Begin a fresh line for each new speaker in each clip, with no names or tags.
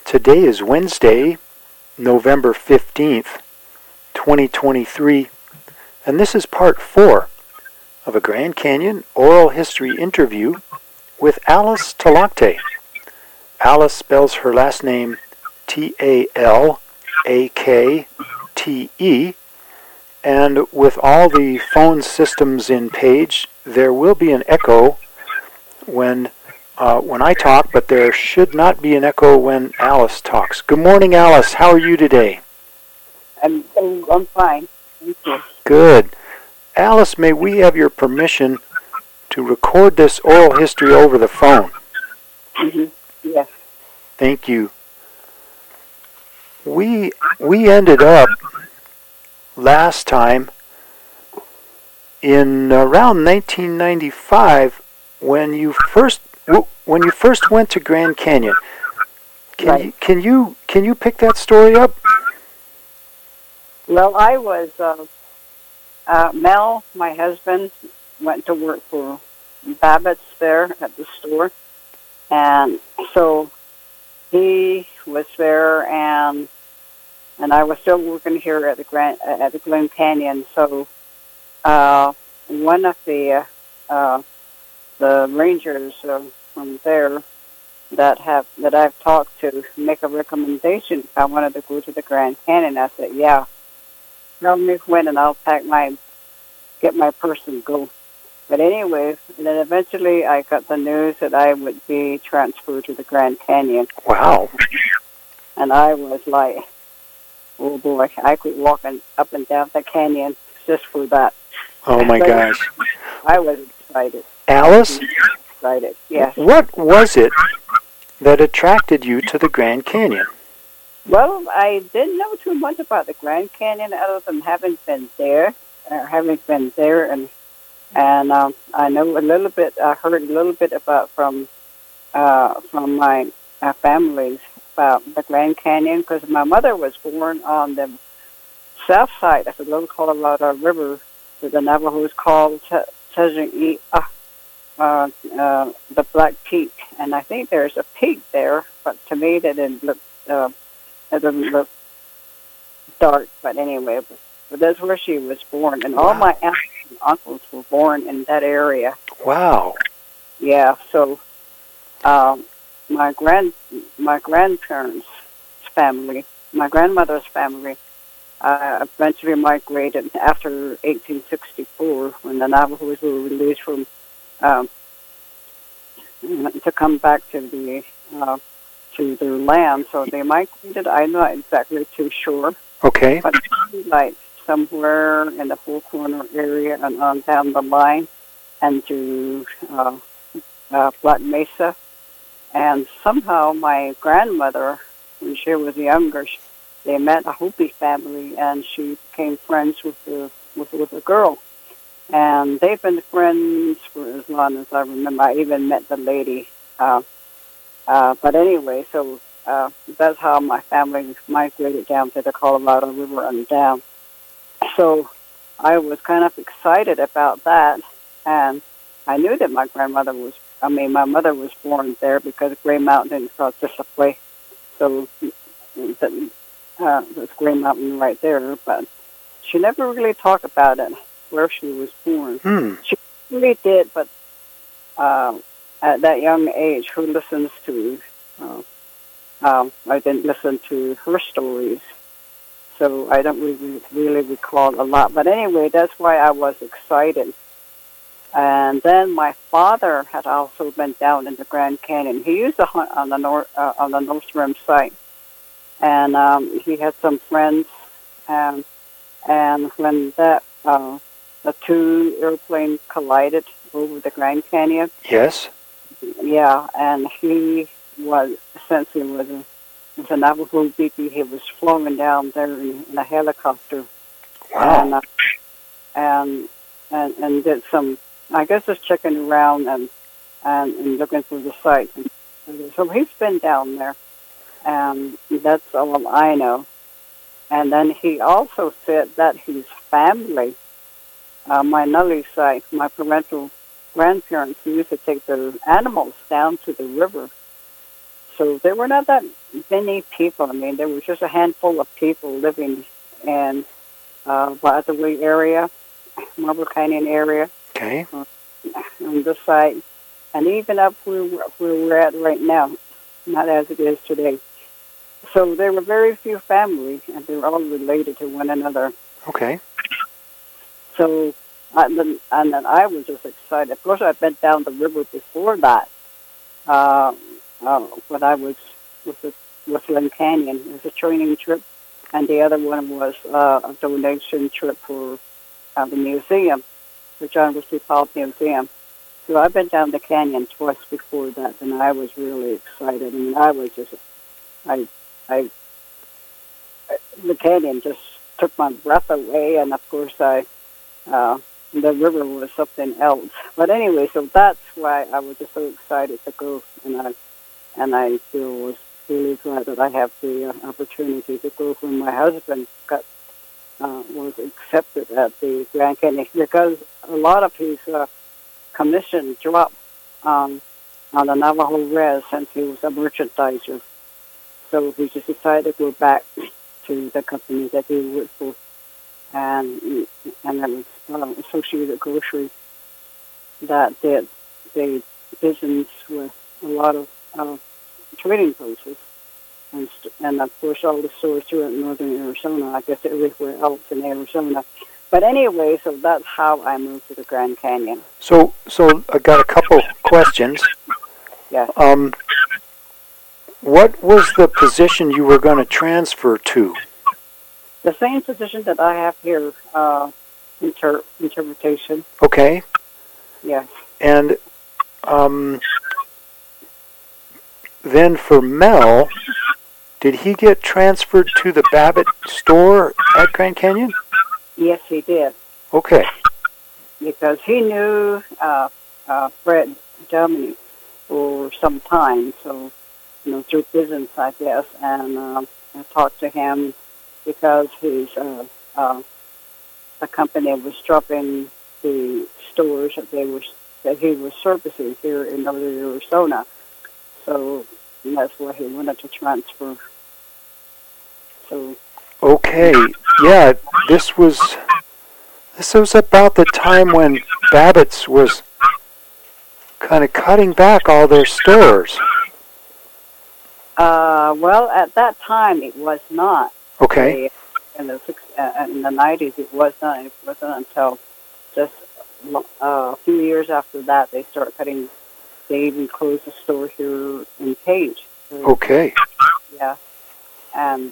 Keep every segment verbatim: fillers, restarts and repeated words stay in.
Today is Wednesday, November fifteenth, twenty twenty-three, and this is part four of a Grand Canyon oral history interview with Alice Talakte. Alice spells her last name T A L A K T E, and with all the phone systems in page, there will be an echo when uh, when I talk, but there should not be an echo when Alice talks. Good morning, Alice. How are you today?
I'm, I'm fine. Thank you.
Good. Alice, may we have your permission to record this oral history over the phone?
Mm-hmm. Yes.
Thank you. We we ended up last time in around nineteen ninety-five when you first when you first went to Grand Canyon. Can
Right.
you, can you can you pick that story up?
Well, I was, uh, uh, Mel, my husband, went to work for Babbitt's there at the store. And so he was there, and and I was still working here at the Grand, at the Glen Canyon. So uh, one of the uh, uh, the rangers uh, from there that have that I've talked to make a recommendation if I wanted to go to the Grand Canyon. I said, yeah, tell me when, and I'll pack my get my purse and go. But anyway, and then eventually I got the news that I would be transferred to the Grand Canyon.
Wow.
And I was like, oh boy, I could walk in, up and down the canyon just for that.
Oh my
But
gosh.
I was excited.
Alice,
Excited, yes.
what was it that attracted you to the Grand Canyon?
Well, I didn't know too much about the Grand Canyon other than having been there, uh, having been there, and and um, I know a little bit. I heard a little bit about from uh, from my uh, families about the Grand Canyon because my mother was born on the south side of the Little Colorado River, that the Navajos called Te- uh, uh, uh, the Black Peak, and I think there's a peak there, but to me that didn't look. Uh, It doesn't look dark, but anyway, but, but that's where she was born, and all
Wow.
my aunts and uncles were born in that area.
Wow.
Yeah, so um, my grand my grandparents' family, my grandmother's family, uh, eventually migrated after eighteen sixty-four when the Navajos were released from um, to come back to the. Uh, to their land, so they migrated. I'm not exactly too sure,
Okay.
but like somewhere in the Four Corner area and on down the line, and to uh, uh, Black Mesa. And somehow my grandmother, when she was younger, she, they met a Hopi family, and she became friends with the with, with a girl. And they've been friends for as long as I remember. I even met the lady. Uh, Uh, but anyway, so uh, that's how my family migrated down to the Colorado River and down. So I was kind of excited about that, and I knew that my grandmother was, I mean, my mother was born there because Gray Mountain is called Display. So that, uh, there's Gray Mountain right there, but she never really talked about it, where she was born.
Hmm.
She really did, but... Uh, at that young age, who listens to, uh, um, I didn't listen to her stories, so I don't really, really recall a lot. But anyway, that's why I was excited. And then my father had also been down in the Grand Canyon. He used to hunt on the north, uh, on the North Rim site, and um, he had some friends. And and when that uh, the two airplanes collided over the Grand Canyon.
Yes.
Yeah, and he was, since he was a, was a Navajo B P, he was flown down there in, in a helicopter.
Wow.
And, uh, and, and, and did some, I guess just checking around and, and, and looking through the site. And so he's been down there, and that's all I know. And then he also said that his family, uh, my Nully side, my parental grandparents used to take their animals down to the river so there were not that many people. I mean, there was just a handful of people living in uh, Waterway area, Marble Canyon area,
Okay.
uh, on this side, and even up where, where we're at right now, not as it is today. So there were very few families, and they were all related to one another.
Okay.
So, and then, and then I was just excited. Of course, I'd been down the river before that, uh, uh, when I was with the with Glen Canyon. It was a training trip, and the other one was uh, a donation trip for uh, the museum, the John Wesley Powell Museum. So I've been down the canyon twice before that, and I was really excited. I mean, I was just, I, I, the canyon just took my breath away, and of course I, uh, the river was something else. But anyway, so that's why I was just so excited to go, and I, and I still was really glad that I have the uh, opportunity to go when my husband got uh, was accepted at the Grand Canyon, because a lot of his uh, commission dropped um, on the Navajo Res since he was a merchandiser. So he just decided to go back to the company that he worked for, and and that was um, Associated Grocery that did the business with a lot of uh, trading places, and st- and of course all the stores throughout northern Arizona. I guess everywhere else in Arizona. But anyway, so that's how I moved to the Grand Canyon.
So, so I got a couple questions.
Yes.
Um, what was the position you were going to transfer to?
The same position that I have here, uh, inter- interpretation.
Okay.
Yes.
And um, then for Mel, did he get transferred to the Babbitt store at Grand Canyon?
Yes, he did.
Okay.
Because he knew uh, uh, Fred Dominic for some time, so, you know, through business, I guess, and um, I talked to him because his uh, uh, the company was dropping the stores that they were that he was servicing here in northern Arizona, so that's why he wanted to transfer. So.
Okay. Yeah, this was this was about the time when Babbitt's was kind of cutting back all their stores.
Uh, well, at that time, it was not.
Okay.
They, in the six, uh, in the nineties, it was not. It wasn't until just uh, a few years after that they started cutting. They even closed the store here in Page.
Okay.
Yeah, and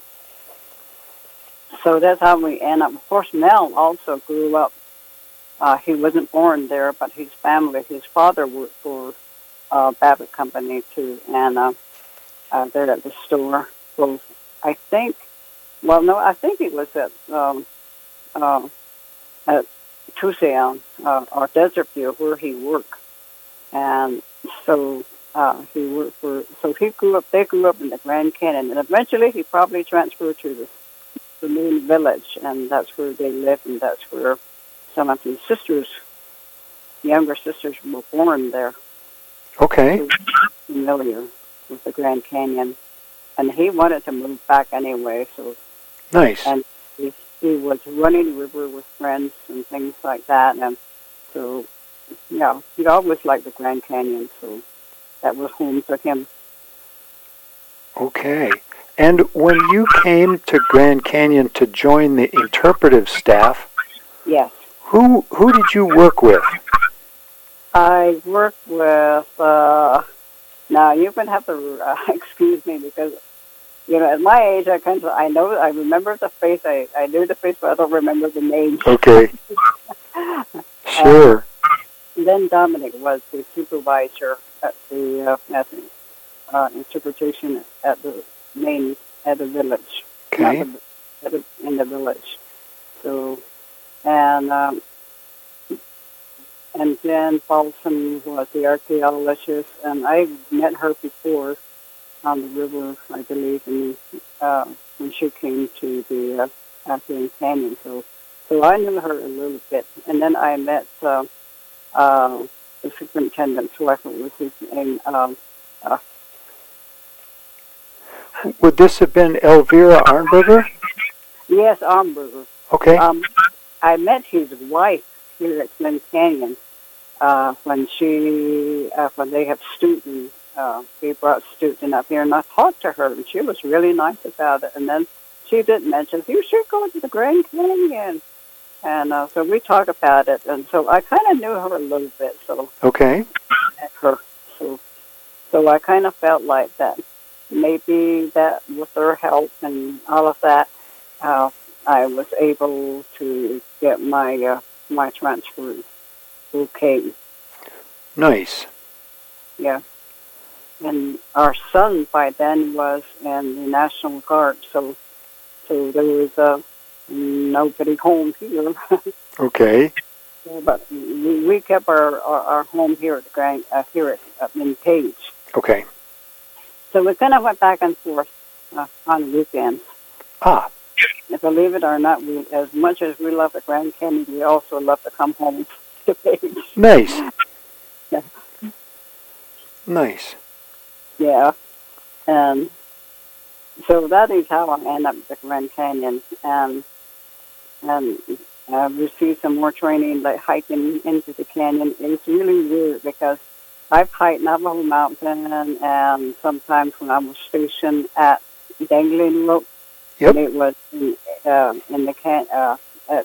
so that's how we end up. Of course, Mel also grew up. Uh, he wasn't born there, but his family, his father worked for uh, Babbitt Company too, and uh, uh, they're at the store. So I think, well, no, I think it was at um, uh, at Tucson uh, or Desert View where he worked, and so uh, he worked for. So he grew up. They grew up in the Grand Canyon, and eventually he probably transferred to the the Moon Village, and that's where they lived, and that's where some of his sisters, younger sisters, were born there.
Okay.
He was familiar with the Grand Canyon, and he wanted to move back anyway. So
Nice.
And he, he was running the river with friends and things like that, and so yeah, he always liked the Grand Canyon, so that was home to him.
Okay. And when you came to Grand Canyon to join the interpretive staff,
Yes.
who who did you work with?
I worked with, uh, now you're going to have to uh, excuse me because, you know, at my age, I kind of, I know, I remember the face, I, I knew the face, but I don't remember the name.
Okay. Sure.
And then Dominic was the supervisor at the, uh, at the uh, interpretation at the main, at the village.
Okay.
Not the, at the, in the village. So, and, um, and Jen Paulson was the archaeologist, and I met her before on the river, I believe, and uh, when she came to the uh, Afghan Canyon. So, so I knew her a little bit, and then I met uh, uh, the superintendent's wife. What was his name? Um, uh,
Would this have been Elvira Arnberger?
Yes, Arnberger.
Okay.
Um, I met his wife here at Glen Canyon uh, when she, uh, when they have students. Uh, they brought students up here, and I talked to her, and she was really nice about it. And then she did mention, you should go to the Grand Canyon. And uh, so we talked about it, and so I kind of knew her a little bit. So
okay.
Met her. So, so I kind of felt like that maybe that with her help and all of that, uh, I was able to get my uh, my transfer okay.
Nice.
Yeah. And our son by then was in the National Guard, so so there was uh, nobody home here.
Okay.
Yeah, but we, we kept our, our, our home here at the Grand uh, here at uh, in Page.
Okay.
So we kind of went back and forth uh, on weekends.
Ah.
And believe it or not, we as much as we love the Grand Canyon, we also love to come home to Page.
Nice.
Yeah.
Nice.
Yeah. And so that is how I end up at the Grand Canyon. And and I received some more training, like hiking into the canyon. It's really weird because I've hiked Navajo Mountain, and sometimes when I was stationed at Dangling Rope,
yep.
and it was in, uh, in the can uh, at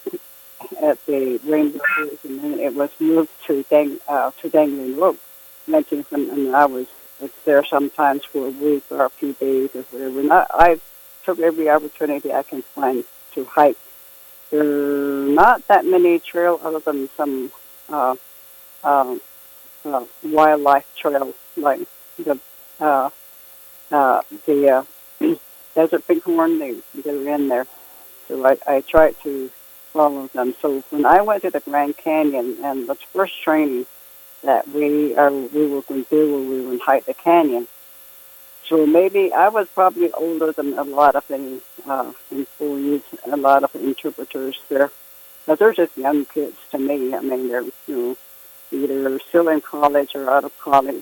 at the Rainbow Bridge, and then it was moved to Dang uh, to Dangling Rope. Mentioned some, and I was it's there sometimes for a week or a few days or whatever. And I, I took every opportunity I can find to hike. There are not that many trails other than some uh, uh, uh, wildlife trails like the uh, uh, the uh, Desert Bighorn. They they're in there, so I, I tried to follow them. So when I went to the Grand Canyon, and the first training that we are we were going to do when we were in hike the canyon. So maybe I was probably older than a lot of the uh, employees, a lot of interpreters there. But they're just young kids to me. I mean, they're you know, either still in college or out of college.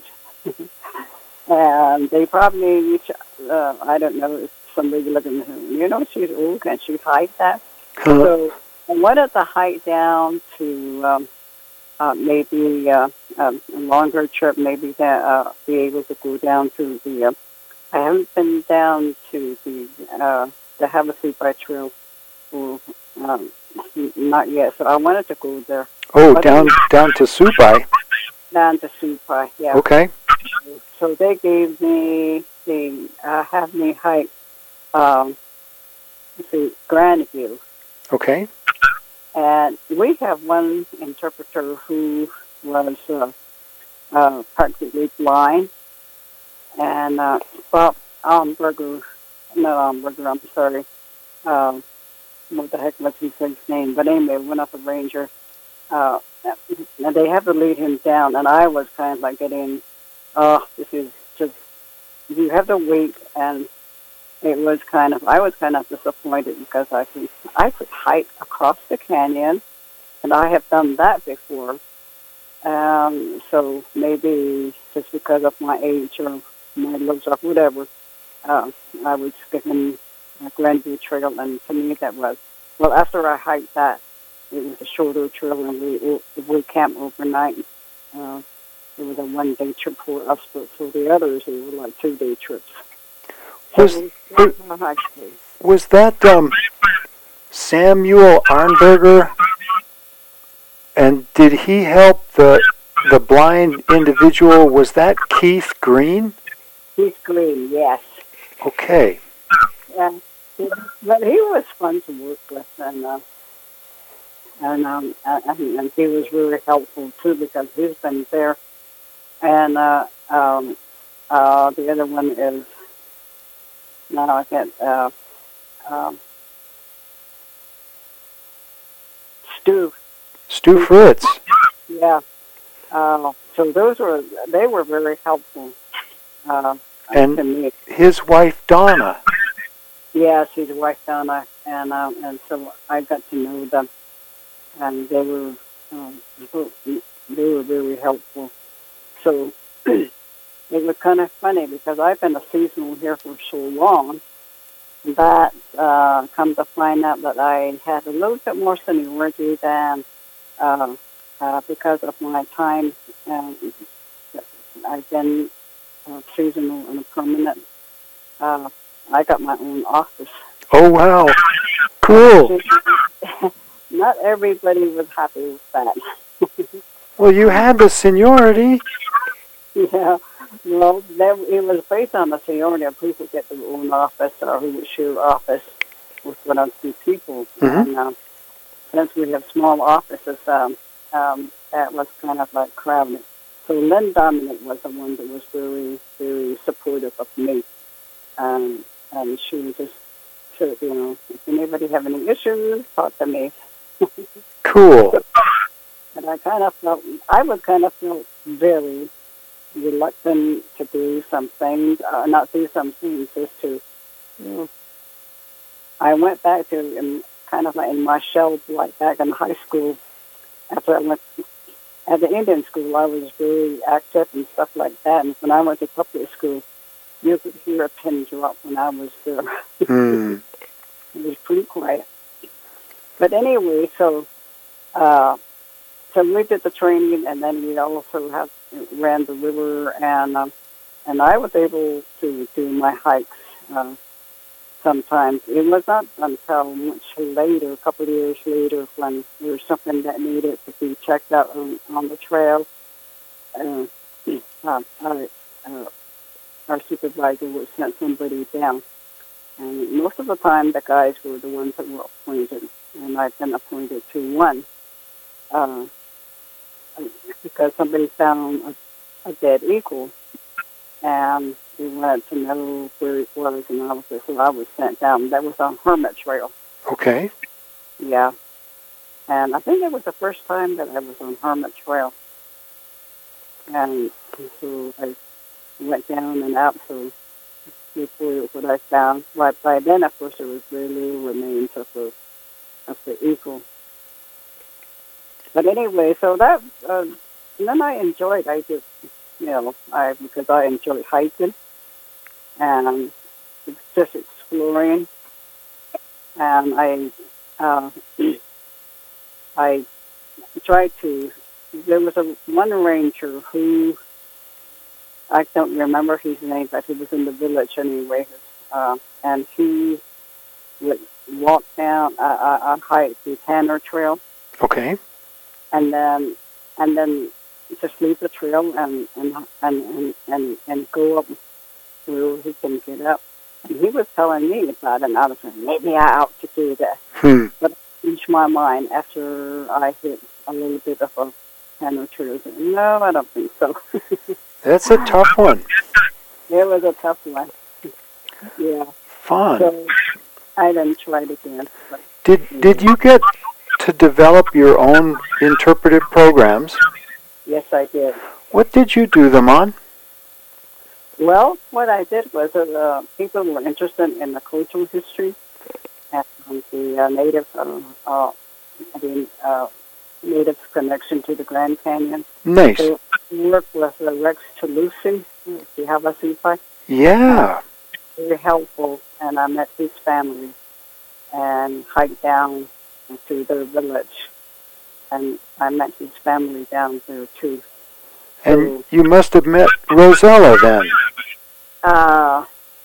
And they probably, each, uh, I don't know, if somebody looking at them, you know, she's old, can she hike that?
Huh.
So I wanted to hike down to um, uh, maybe uh, um, a longer trip, maybe that uh, be able to go down to the uh, I haven't been down to the uh, the Havasupai Trail, for, um, not yet. So I wanted to go there.
Oh,
but
down down to Supai.
Down to Supai, yeah.
Okay.
So they gave me the uh, have me hike um, the Grandview.
Okay.
And we have one interpreter who was uh, uh, practically blind. And uh, Bob Arnberger, not Arnberger, I'm sorry, um, what the heck was his name? But anyway, one of the rangers, uh, and they had to lead him down, and I was kind of like getting, oh, this is just, you have to wait, and it was kind of, I was kind of disappointed because I could, I could hike across the canyon, and I have done that before, um, so maybe just because of my age or my looks or whatever, uh, I was given a Grandview Trail, and to me that was, well, after I hiked that, it was a shorter trail, and we we camped overnight. Uh, it was a one-day trip for us, but for the others, it was like two-day trips.
Was,
so,
was, was that um, Samuel Arnberger, and did he help the the blind individual? Was that Keith Green?
Keith Green, yes.
Okay.
Yeah, he, but he was fun to work with, and uh, and um, and, and he was really helpful too because he's been there. And uh, um, uh, the other one is now I get uh, um, Stu.
Stu Fritz.
Yeah. Uh, so those were they were very helpful. Uh,
and
to me.
His wife Donna.
Yes, his wife Donna, and um, and so I got to know them, and they were um, they were very helpful. So it was kind of funny because I've been a seasonal here for so long that uh, come to find out that I had a little bit more seniority than uh, uh, because of my time. Um, I've been uh, seasonal and a permanent. Uh, I got my own office.
Oh, wow. Cool.
Not everybody was happy with that.
Well, you had the seniority.
Yeah. Well, there, it was based on the seniority of who could get their own office or who would share office with one or two people.
Mm-hmm.
And uh, since we have small offices, um, um, that was kind of like crowded. So Lynn Dominic was the one that was very, very supportive of me. Um, and she was just said, you know, if anybody have any issues, talk to me.
Cool.
And I kind of felt, I was kind of felt very reluctant to do some things, uh, not do some things, just to, you know, I went back to in, kind of like in my shell, like back in high school. After I went at the Indian school, I was very active and stuff like that. And when I went to public school, you could hear a pin drop when I was there.
Mm.
It was pretty quiet. But anyway, so uh, so we did the training, and then we also have ran the river, and um, and I was able to do my hikes uh, sometimes. It was not until much later, a couple of years later, when there was something that needed to be checked out on, on the trail. Uh, uh, our, uh, our supervisor would send somebody down. And most of the time, the guys were the ones that were appointed, and I've been appointed to one uh, because somebody found a, a dead eagle, and they wanted to know where it was, and I was, so I was sent down. That was on Hermit Trail.
Okay.
Yeah. And I think it was the first time that I was on Hermit Trail. And so I went down and out, so before what I found. But by then, of course, there was very little remains of the of the eagle. But anyway, so that uh, and then I enjoyed. I just, you know, I because I enjoyed hiking and just exploring, and I uh, I tried to. There was a one ranger who. I don't remember his name, but he was in the village anyway. Uh, and he would walk down a, a, a hike the Tanner Trail.
Okay.
And then, and then just leave the trail and and and and, and, and go up where he can get up. And he was telling me about it, and I was like, maybe I ought to do that.
Hmm.
But it changed my mind after I hit a little bit of a Tanner Trail. No, I don't think so.
That's a tough one.
It was a tough one. Yeah.
Fun.
So I didn't try it again. But,
did
yeah.
Did you get to develop your own interpretive programs?
Yes, I did.
What did you do them on?
Well, what I did was uh, people were interested in the cultural history and the uh, native, uh, uh, the uh, native connection to the Grand Canyon.
Nice.
So I worked with uh, Rex Toulouse. Do you have a C P I?
Yeah.
Very helpful, and I met his family and hiked down to their village, and I met his family down there too.
And so, you must have met Rosella then.
Uh,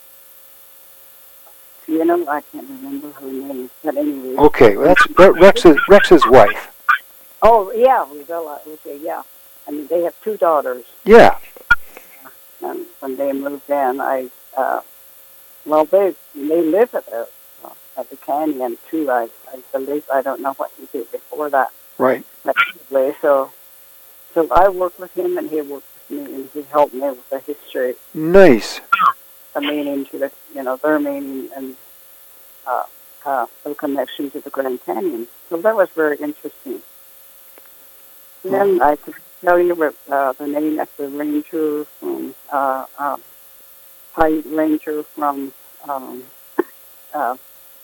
you know, I can't remember her name, but anyway.
Okay, well, that's Rex's, Rex's wife.
Oh, yeah, Rosella. Okay, yeah. I mean, they have two daughters.
Yeah.
And when they moved in, I, uh, well, they they live at the uh, at the canyon too. I I believe I don't know what he did before that.
Right.
But anyway, so so I worked with him, and he worked with me, and he helped me with the history.
Nice.
The meaning to the, you know, their meaning and uh, uh, their connection to the Grand Canyon. So that was very interesting. And then I could tell you what, uh, the name of the ranger from, uh, uh, High Ranger from, um, uh,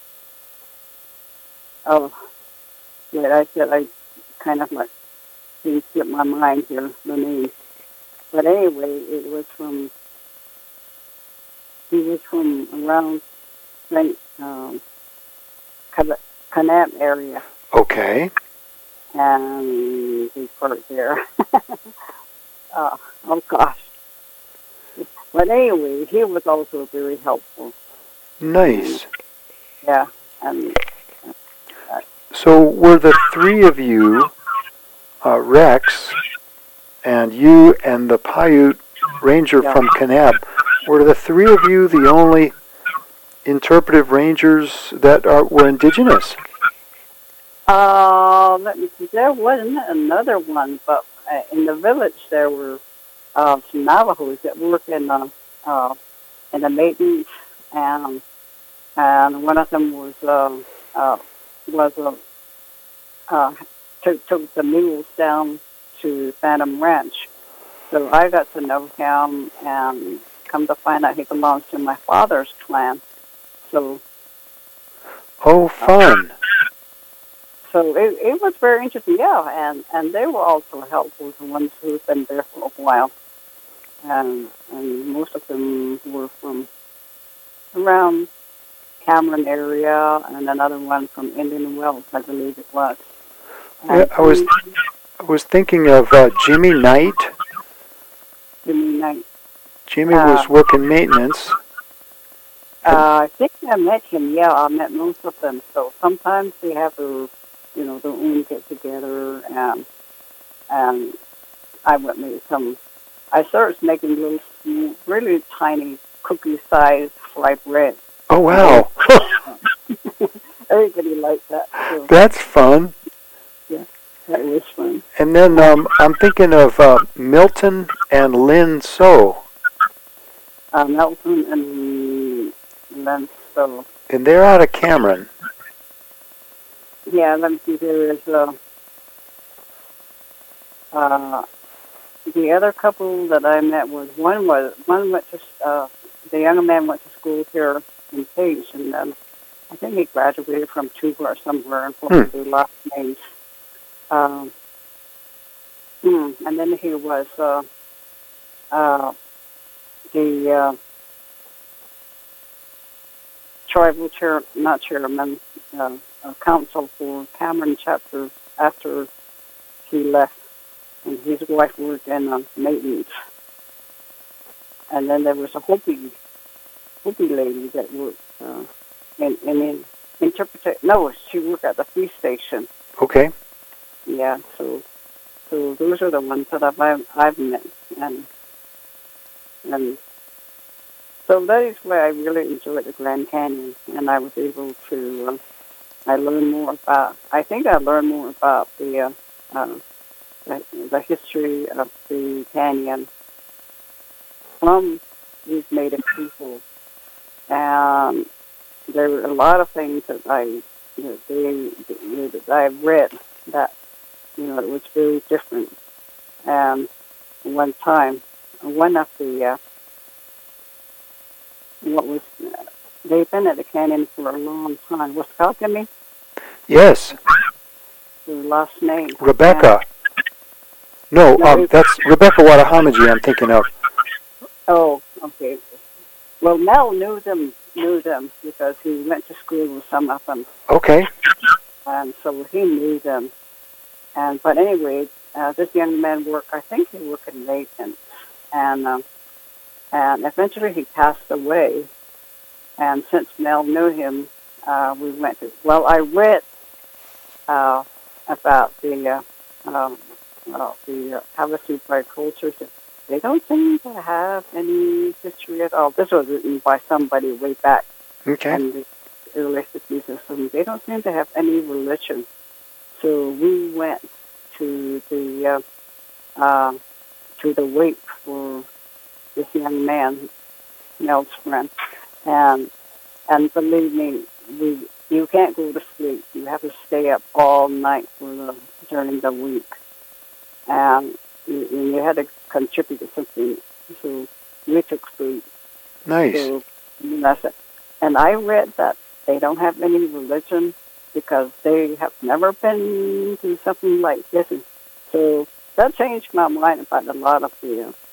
oh, yeah, I said I kind of like didn't get my mind here, the name. but anyway, it was from he was from around Saint um, Kanab area,
Okay.
and he worked there. uh, oh gosh! But anyway, he was also very helpful.
Nice.
Yeah, and uh,
So were the three of you, uh, Rex, and you and the Paiute ranger
yeah.
from Kanab, were the three of you the only interpretive rangers that are, were indigenous?
Uh, let me see. There wasn't another one, but uh, in the village there were uh, some Navajos that worked in the uh, in the maintenance, and and one of them was uh, uh, was uh, uh, took took the mules down to Phantom Ranch. So I got to know him, and come to find out he belongs to my father's clan. So
Oh, fun.
So it, it was very interesting, yeah, and, and they were also helpful, the ones who've been there for a while. And, and most of them were from around Cameron area, and another one from Indian Wells, I believe it was.
Yeah, I was I was thinking of uh, Jimmy Knight.
Jimmy Knight.
Jimmy
Uh,
was working maintenance.
Uh, I think I met him, yeah, I met most of them. So sometimes they have their, you know, their own get-together, and, and I went make some, I started making little, small, really tiny cookie-sized fry bread.
Oh, wow.
Everybody liked that. So,
That's fun.
yeah, that was fun.
And then um, I'm thinking of uh, Milton and Lynn So.
Uh, Melton and Len, so,
And they're out of Cameron.
yeah, let me see, there is, uh, uh, the other couple that I met was, one was, one went to, uh, the younger man went to school here in Page, and um, I think he graduated from Tuba or somewhere, and
Hmm.
their last names. Um, hmm, and then he was, uh, uh, the, uh, tribal chair, not chairman, uh, uh, council for Cameron chapter after he left, and his wife worked in uh, maintenance. And then there was a Hopi, Hopi lady that worked uh, in, in, in interpret. No, she worked at the police station.
Okay.
Yeah, so so those are the ones that I've I've met, and and so that is why I really enjoyed the Grand Canyon, and I was able to. Uh, I learned more about. I think I learned more about the uh, uh, the, the history of the canyon from these native people, and there were a lot of things that I that they that I read that you know it was very different. And one time, one of the uh, what was uh, they've been at the canyon for a long time. Was talking to me?
Yes.
The last name
Rebecca. No,
No,
um,
it-
that's Rebecca Watahamaji I'm thinking of.
Oh, okay. Well, Mel knew them, knew them because he went to school with some of them,
Okay.
and so he knew them. And but anyway, uh, this young man worked. I think he worked in maintenance, and um, and eventually he passed away. And since Mel knew him, uh, we went to. Well, I read uh, about the uh, um, uh, the uh, Havasupai culture. They don't seem to have any history at all. This was written by somebody way back
Okay.
in the early fifties or something. They don't seem to have any religion. So we went to the uh, uh, to the wake for this young man, Mel's friend, and and believe me, we you can't go to sleep. You have to stay up all night for the during the week, and you, you had to contribute to something. So we took food.
Nice.
So that's it. And I read that they don't have any religion because they have never been to something like this. And so that changed my mind about a lot of the uh,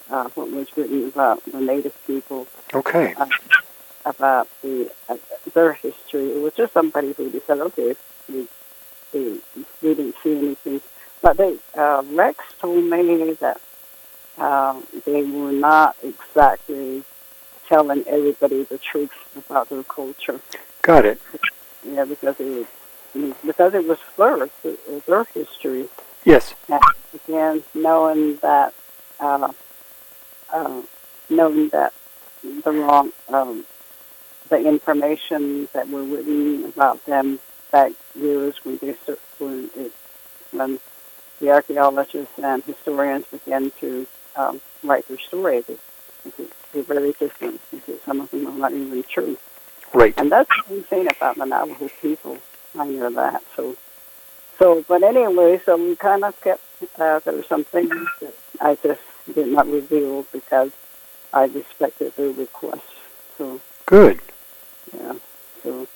uh, what was written about the Native people,
Okay.
uh, about the uh, their history. It was just somebody who decided, okay, we, we, we didn't see anything. But they, uh, Rex told me that uh, they were not exactly telling everybody the truth about their culture.
Got it.
Yeah, because it because it was their their history.
Yes.
And again, knowing that uh, uh, knowing that the wrong um, the information that were written about them back years when they start, when it, when the archaeologists and historians began to um, write their stories, it, it, they're very different. Because some of them are not even true.
Right.
And that's the thing about the Navajo people. I know that. So, so, but anyway, so we kind of kept. Uh, there were some things that I just did not reveal because I respected their request. So
good.
Yeah. So,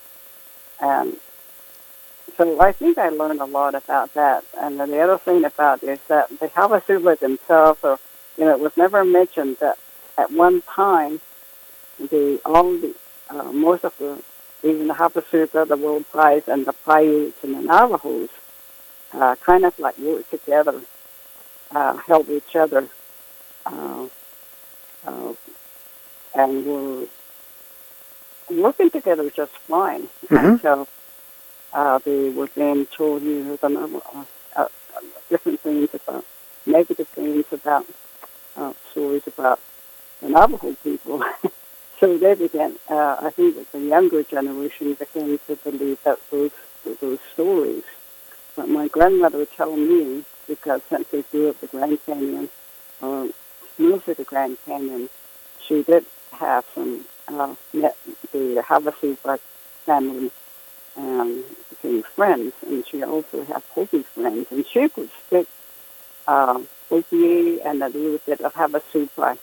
and so I think I learned a lot about that. And then the other thing about it is that the Havasupai themselves, or you know, it was never mentioned that at one time the all the uh, most of the even the Havasupai, the World Prize, and the Paiutes and the Navajos uh, kind of like worked together, uh, helped each other, uh, uh, and were working together just fine
Mm-hmm.
until uh, they were being told you know, the, uh, uh, different things about, negative things about, uh, stories about the Navajo people. So they began, uh, I think that the younger generation began to believe that those, those stories. But my grandmother told me, because since they grew up the Grand Canyon, or moved to the Grand Canyon, she did have some, uh, met the Havasupai family and became friends, and she also had Hopi friends, and she could speak uh, Hopi and a little bit of Havasupai.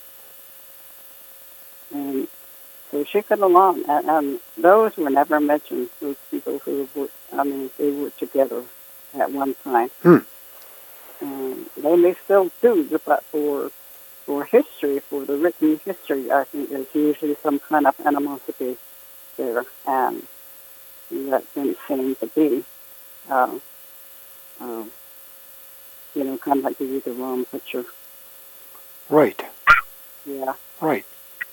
And so she got along, and, and those were never mentioned, those people who were, I mean, they were together at one time.
Hmm.
And they may still do, but for for history, for the written history, I think there's usually some kind of animosity there, and that didn't seem to be, uh, uh, you know, kind of like give you the wrong picture.
Right.
Yeah.
Right.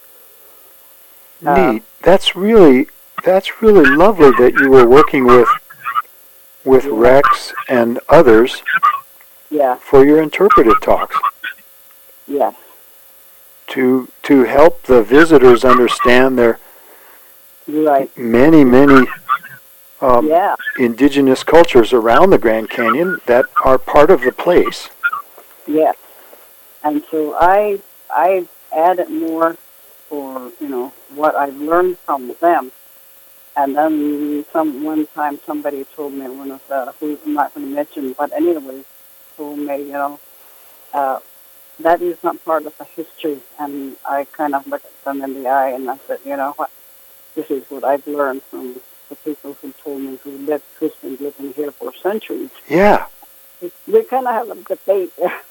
Uh,
Neat. That's really that's really lovely that you were working with with
Yeah.
Rex and others
Yeah.
for your interpretive talks
Yes.
to to help the visitors understand their
You're right.
many many um,
Yeah.
indigenous cultures around the Grand Canyon that are part of the place.
Yes. And so I I added more for, you know, what I've learned from them. And then some one time somebody told me, one of the, who I'm not going to mention, but anyway, told me, you know, uh, that is not part of the history. And I kind of looked at them in the eye and I said, you know what, this is what I've learned from the people who told me who lived, who's been living here for centuries.
Yeah.
We kind of have a debate there.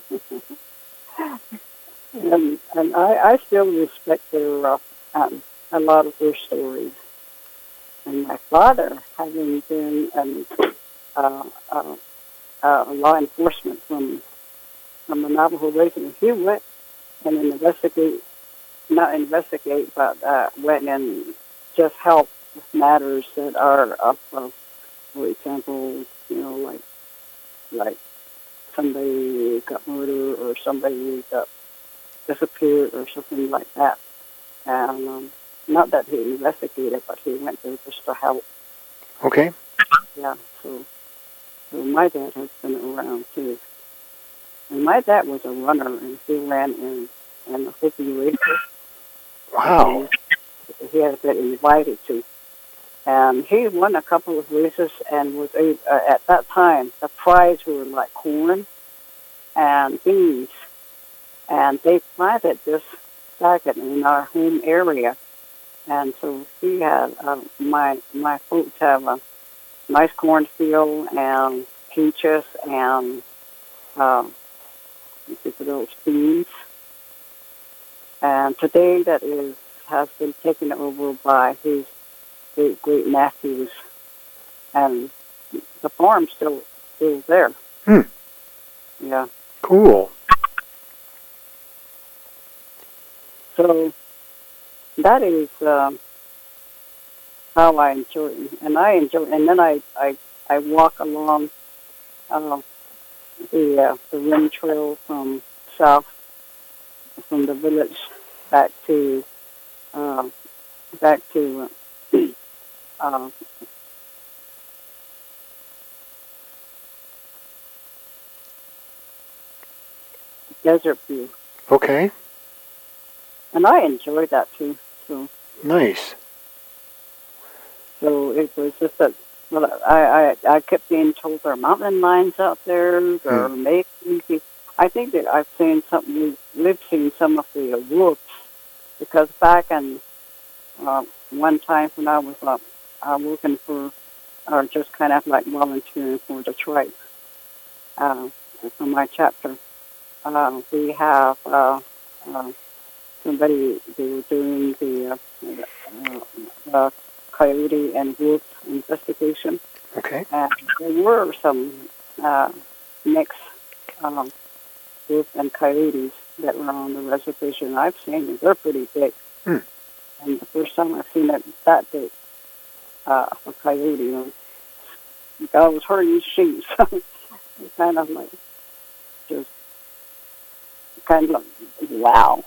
and and I, I still respect their, uh, um, a lot of their stories. And my father, having been an, uh, uh, uh, law enforcement from from the Navajo Nation, he went and investigate, not investigate, but uh, went and just helped with matters that are of, uh, for example, you know, like like somebody got murdered or somebody got disappeared or something like that. And um, not that he investigated, but he went there just to help.
Okay.
Yeah, so, so my dad has been around too. And my dad was a runner, and he ran in, in the Hopi races.
Wow.
He, he had been invited to. And he won a couple of races and was, a, uh, at that time, the prize were like corn and beans. And they planted this faggot in our home area. And so he had, uh, my my folks have a nice cornfield and peaches and uh, for those beans. And today that is has been taken over by his great great nephews, and the farm still is there.
Hmm.
Yeah.
Cool.
So that is um, how I enjoy it. And I enjoy and then I, I, I walk along uh, the uh, the rim trail from south, from the village back to uh, back to uh, uh, Desert View.
Okay.
And I enjoy that too. So
Nice.
so it was just that. Well, I, I I kept being told there are mountain lions out there. There
Hmm.
may be. I think that I've seen something. We've seen some of the uh, wolves because back in uh, one time when I was uh, uh, working for, or just kind of like volunteering for the tribe, uh, for my chapter, uh, we have uh, uh, somebody they were doing the uh, uh, uh, coyote and wolf investigation,
Okay.
and there were some uh, mixed um, wolf and coyotes that were on the reservation. I've seen them; they're pretty big.
Hmm.
And the first time I've seen it that big, uh, a coyote, you know, I was herding sheep, so it's kind of like just kind of like, wow.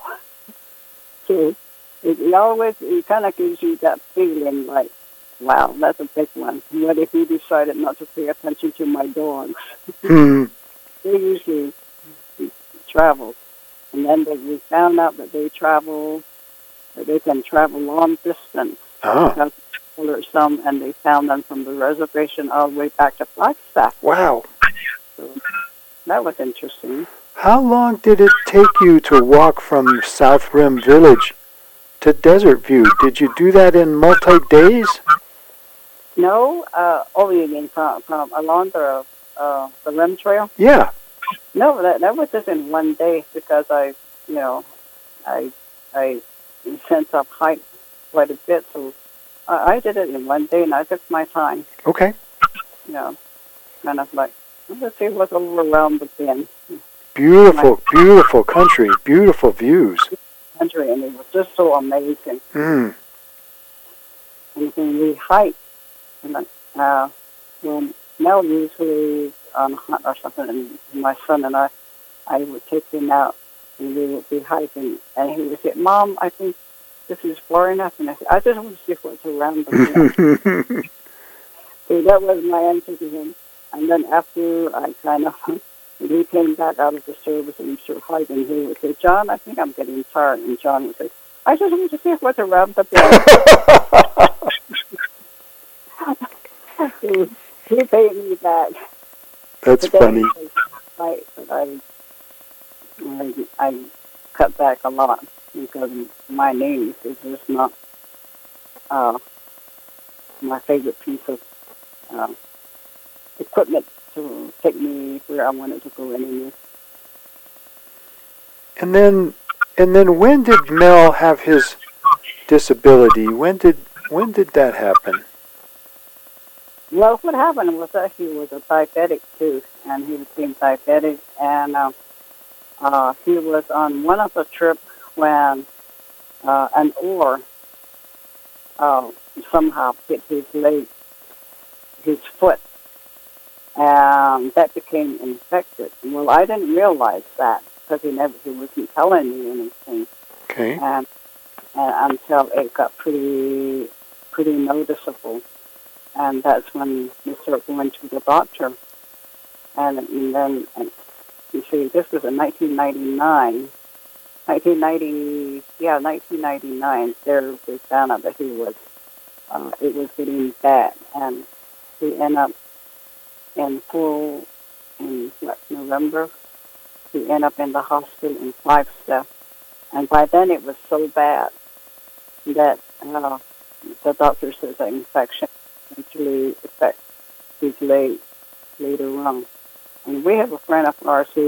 So it, it always it kind of gives you that feeling like, wow, that's a big one. What if he decided not to pay attention to my dogs?
Hmm.
They usually travel, and then they, we found out that they travel, that they can travel long distance.
Ah.
Because there's some, and they found them from the reservation all the way back to Flagstaff.
Wow.
So that was interesting.
How long did it take you to walk from South Rim Village to Desert View? Did you do that in multi-days?
No, uh, oh, you mean from, from along the uh, the rim trail?
Yeah.
No, that that was just in one day because I, you know, I I since I've hiked quite a bit, so I, I did it in one day, and I took my time.
Okay.
You know, kind of like let's see what's all around the bend.
Beautiful, beautiful country, beautiful views.
Country, and it was just so amazing.
Hmm.
And when we hiked, and uh, well, Mel usually on a hunt or something, and my son and I, I would take him out, and we would be hiking, and he would say, "Mom, I think this is far enough," and I said, "I just want to see what's around the bend." So that was my answer to him. And then after I kind of, when he came back out of the service and we were hiking, he would say, "John, I think I'm getting tired," and John would say, "I just want to see what's around the bend." So he paid me back.
That's
But then
funny.
I, I, I, I cut back a lot because my knees is just not uh, my favorite piece of uh, equipment to take me where I wanted to go anymore.
And then, and then, when did Mel have his disability? When did when did that happen?
Well, what happened was that he was a diabetic too, and he became diabetic, and uh, uh, he was on one of the trips when uh, an oar uh, somehow hit his leg, his foot, and that became infected. Well, I didn't realize that because he never, he wasn't telling me anything,
Okay.
and, and until it got pretty, pretty noticeable. And that's when we started going to the doctor. And, and then, and you see, this was in nineteen ninety-nine. nineteen ninety, yeah, nineteen ninety-nine. There we found out that he was, uh, it was getting bad. And he ended up in full, in what, November? He ended up in the hospital in Flagstaff. And by then it was so bad that uh, the doctor says an infection actually affect his leg later on. And we have a friend of ours who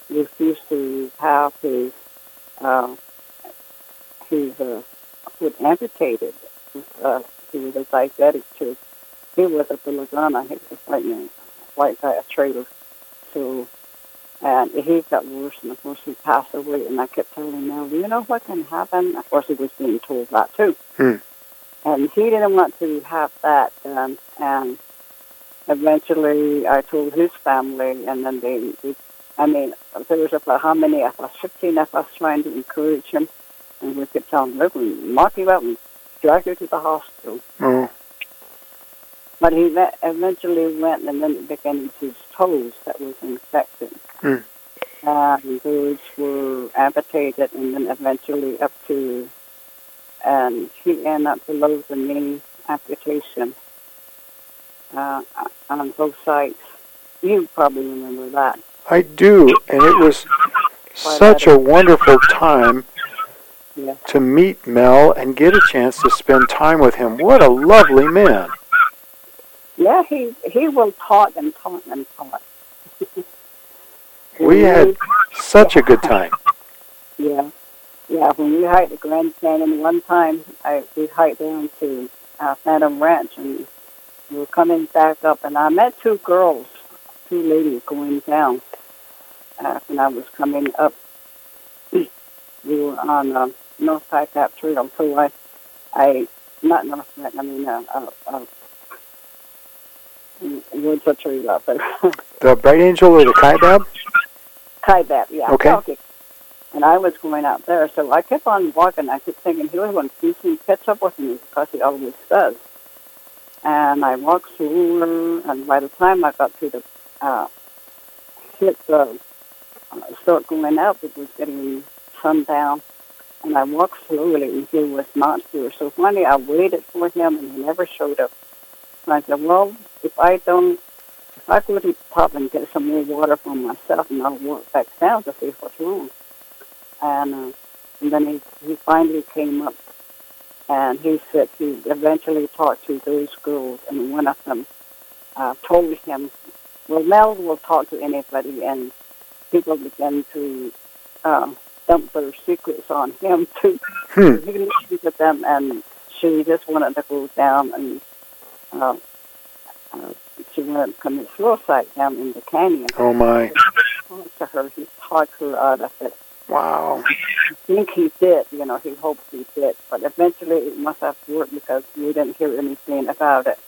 refused to have his uh, his uh, foot amputated. Uh, he was a diabetic too. He was a Filagana. He was a white man, white guy, a traitor. So, and he got worse, and of course he passed away. And I kept telling him, "Now, do you know what can happen?" Of course, he was being told that too.
Hmm.
And he didn't want to have that done. And eventually, I told his family, and then they, they I mean, there was about how many of us, fifteen of us, trying to encourage him. And we kept telling him, "Look, we knock you out and drag you to the hospital."
Oh.
But he ve- eventually went, and then it became his toes that was infected.
Hmm.
And those were amputated, and then eventually up to, and he ended up below the knee amputation uh, on both sides. You probably remember that.
I do, and it was such a wonderful time
Yeah.
to meet Mel and get a chance to spend time with him. What a lovely man.
Yeah, he he will talk and talk and talk.
We had such a good time.
Yeah, yeah. When we hiked the Grand Canyon one time, I we hiked down to uh, Phantom Ranch, and we were coming back up, and I met two girls, two ladies going down. Uh, when I was coming up, we were on uh, North Tap Trail, so I, I not North Tap, I mean uh, uh, uh, what's the trail out there?
The Bright Angel or the Kaibab?
Kaibab, yeah.
Okay.
okay. And I was going out there, so I kept on walking. I kept thinking he was going to catch up with me because he always does. And I walked slower, and by the time I got to the uh, hit the uh, start going up, it was getting sundown. And I walked slowly, and he was not here. So finally, I waited for him, and he never showed up. And I said, "Well, if I don't, if I go to the top and get some more water for myself, and I'll walk back down to see what's wrong." And, uh, and then he, he finally came up, and he said he eventually talked to those girls, and one of them uh, told him, "Well, Mel will talk to anybody," and people began to uh, dump their secrets on him too.
Hmm.
He listened to them, and she just wanted to go down, and uh, uh, she wanted to commit suicide down in the canyon.
Oh, my.
He talked to her. He talked her out of it.
Wow.
I think he did, you know, he hoped he did, but eventually it must have worked because we didn't hear anything about it.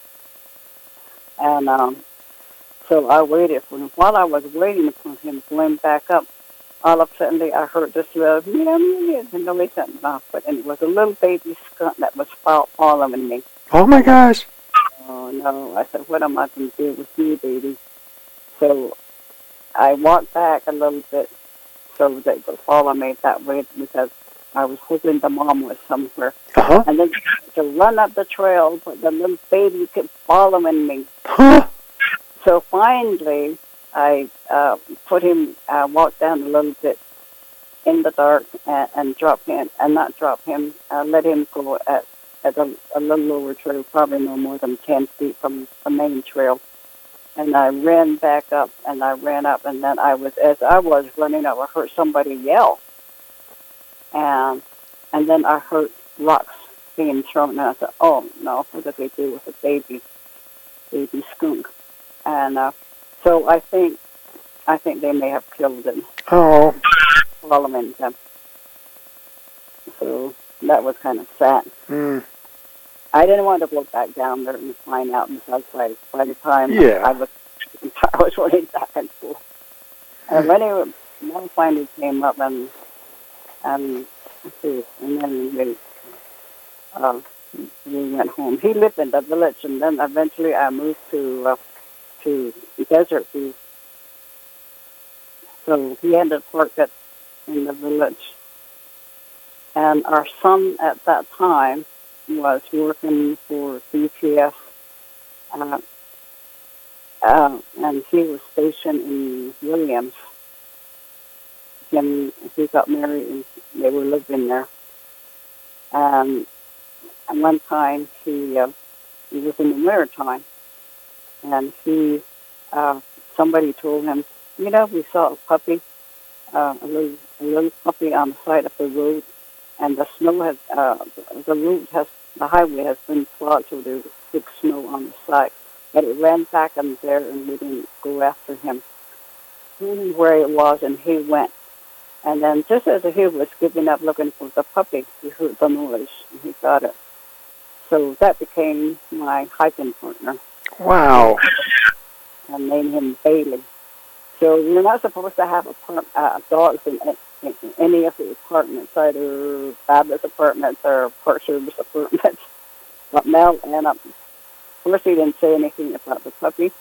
And um, so I waited for him. While I was waiting for him going back up, all of a sudden I heard this little meow, meow, meow, and nobody said nothing. And it was a little baby skunk that was following me.
Oh, my gosh.
Oh, no. I said, "What am I going to do with you, baby?" So I walked back a little bit so they would follow me that way because I was hoping the mom was somewhere.
Uh-huh.
And then to run up the trail, but the little baby kept following me.
Huh?
So finally, I uh, put him, uh, walked down a little bit in the dark and, and drop him, and not drop him, uh, let him go at, at a, a little lower trail, probably no more than ten feet from the main trail. And I ran back up, and I ran up, and then I was, as I was running up, I heard somebody yell. And and then I heard rocks being thrown, and I said, "Oh, no, what did they do with a baby, baby skunk?" And uh, so I think, I think they may have killed him,
Oh.
following them. So that was kind of sad.
Hmm.
I didn't want to go back down there and find out because by, by the time
Yeah.
I was I was running back and forth. And when he Mel finally came up and and and then we uh, we went home. He lived in the village, and then eventually I moved to uh, to Desert View. So he had a park at in the village, and our son at that time was working for B P S, uh, uh, and he was stationed in Williams. And he got married, and they were living there. Um, and one time, he uh, he was in the winter time, and he uh, somebody told him, you know, we saw a puppy, uh, a little, a little puppy on the side of the road, and the snow has, uh, the road has, the highway has been plowed, so there's big snow on the side. But it ran back in there, and we didn't go after him. He knew where it was, and he went. And then just as he was giving up looking for the puppy, he heard the noise, and he got it. So that became my hiking partner.
Wow.
I named him Bailey. So you're not supposed to have a, uh, dogs in, in, in any of the apartments, either Baptist apartments or Park Service apartments. But Mel ended up, first he didn't say anything about the puppy.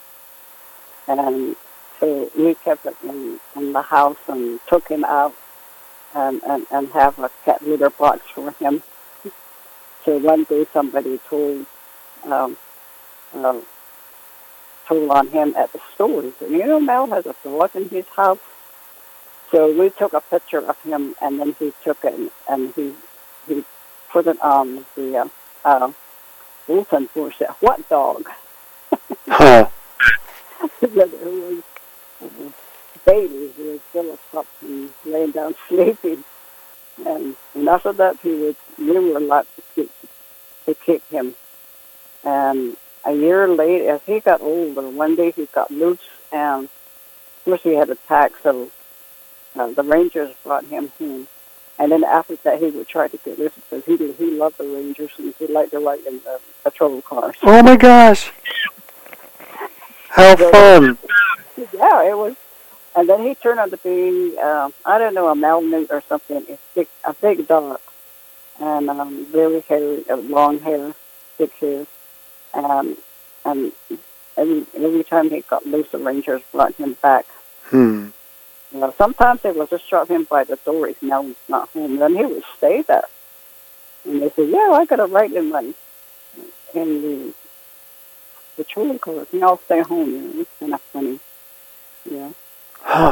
And so we kept it in, in the house and took him out and, and, and have a cat litter box for him. So one day somebody told um, uh, told on him at the store. He said, you know, Mel has a dog in his house. So we took a picture of him, and then he took it and, and he he put it on the uh, uh, bulletin board. Said, what dog?
Huh.
It was uh, Bailey, who was still a pup and laying down sleeping. And, and after that, he was, we were allowed to keep, to keep him. And a year later, as he got older, one day he got loose, and of course he had attack, so uh, the Rangers brought him home. And then after that, he would try to get loose because he did, he loved the Rangers, and he liked to ride in the patrol cars.
Oh my gosh. How
so,
fun.
Yeah, it was. And then he turned out to be, uh, I don't know, a Malamute or something, a big, a big dog. And um, very hairy, uh, long hair, thick hair. Um, and every, every time he got loose, the Rangers brought him back.
Hmm.
You know, sometimes they would just drop him by the door if Mel's not home. Then he would stay there. And they said, yeah, I got a right in my, in the patrol car. And I'll stay home. You know, it's kind of funny. Yeah.
Huh.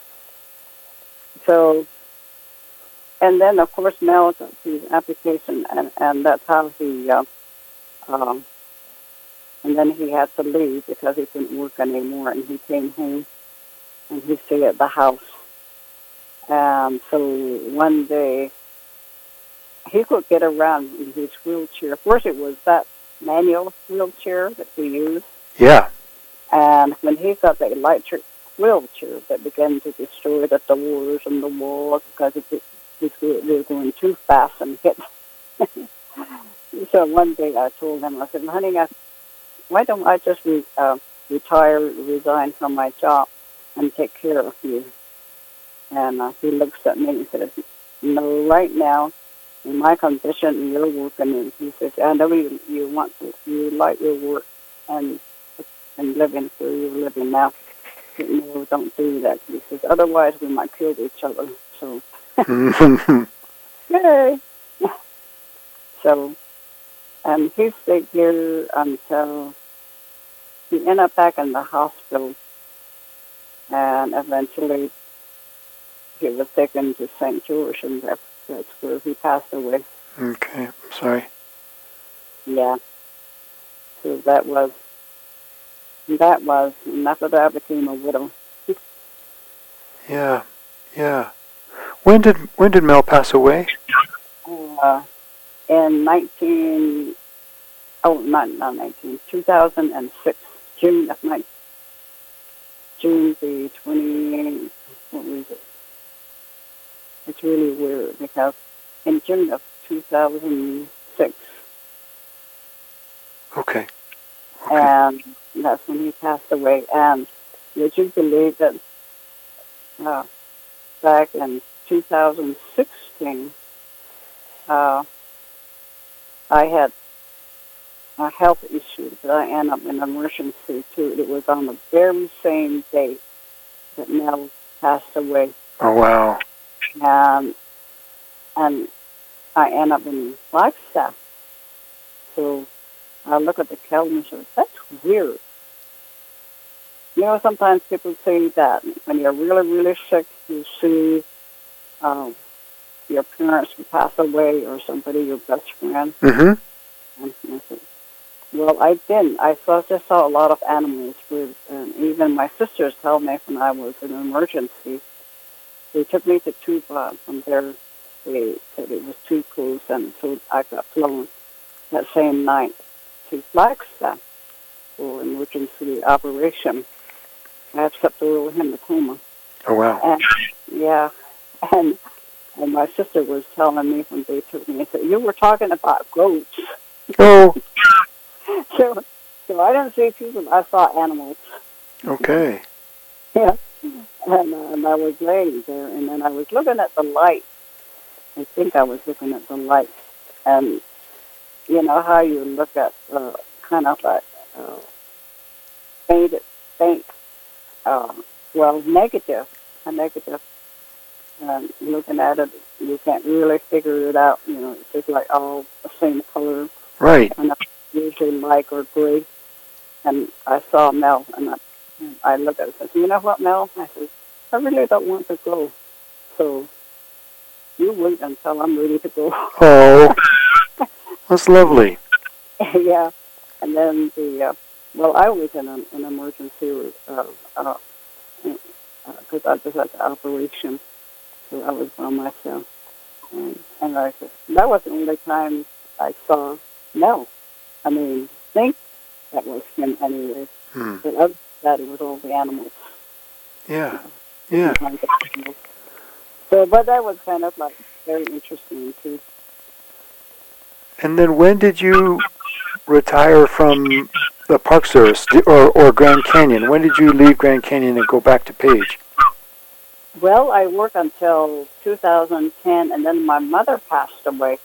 So, and then, of course, Mel got his application, and, and that's how he, uh, um, and then he had to leave because he couldn't work anymore, and he came home, and he stayed at the house. And so one day, he could get around in his wheelchair. Of course, it was that manual wheelchair that we used.
Yeah.
And when he got the electric wheelchair, that began to destroy the doors and the walls because it, it, it was going too fast and hit. So one day I told him, I said, honey, I, why don't I just re, uh, retire, resign from my job and take care of you? And uh, he looks at me and says, no, right now, in my condition, you're working. And he says, I know you, you want to, you like your work and and living where you're living now. No, don't do that. He says, otherwise we might kill each other. So, yay. So, and he stayed here until he ended up back in the hospital, and eventually he was taken to Saint George, and that's, that's where he passed away.
Okay, sorry.
Yeah. So that was, that was, and after that I became a widow.
Yeah, yeah. When did when did Mel pass away?
Uh, in nineteen, oh, not, not nineteen, two thousand six, June of nineteen, June the twenty, what was it? It's really weird because in June of two thousand six.
Okay. okay.
And that's when he passed away. And would you believe that uh, back in two thousand sixteen, uh, I had a health issue that I ended up in emergency too. It was on the very same day that Mel passed away.
Oh, wow.
And, and I ended up in Flagstaff. So I look at the calendar and say, that's weird. You know, sometimes people say that when you're really, really sick, you see um, your parents who pass away or somebody, your best friend.
Mm-hmm.
And I said, Well, I didn't. I saw just saw a lot of animals. With, and even my sisters told me when I was in an emergency, they took me to Tuba. From there, they said it was too close, and so I got flown that same night to Flagstaff for emergency operation. I had septal hematoma.
Oh, wow.
And, yeah, and and my sister was telling me when they took me, they said, you were talking about goats.
Oh,
so, so I didn't see people, I saw animals.
okay.
Yeah. And, uh, and I was laying there, and then I was looking at the light. I think I was looking at the light. And you know how you look at uh, kind of like uh, faint, faint, uh, well, negative, a negative. And looking at it, you can't really figure it out. You know, it's just like all the same color.
Right.
And I usually like or gray. And I saw Mel, and I, and I looked at it and said, you know what, Mel? I said, I really don't want to go. So you wait until I'm ready to go.
Oh, that's lovely.
Yeah. And then the, uh, well, I was in an, an emergency uh, uh, because I just had the operation. So I was by myself. And, and I said, that was the only time I saw Mel. I mean, think that was him anyway.
Hmm.
But other than that, it was all the animals.
Yeah. Yeah.
So, but that was kind of like very interesting too.
And then when did you retire from the Park Service or, or Grand Canyon? When did you leave Grand Canyon and go back to Page?
Well, I worked until two thousand ten, and then my mother passed away.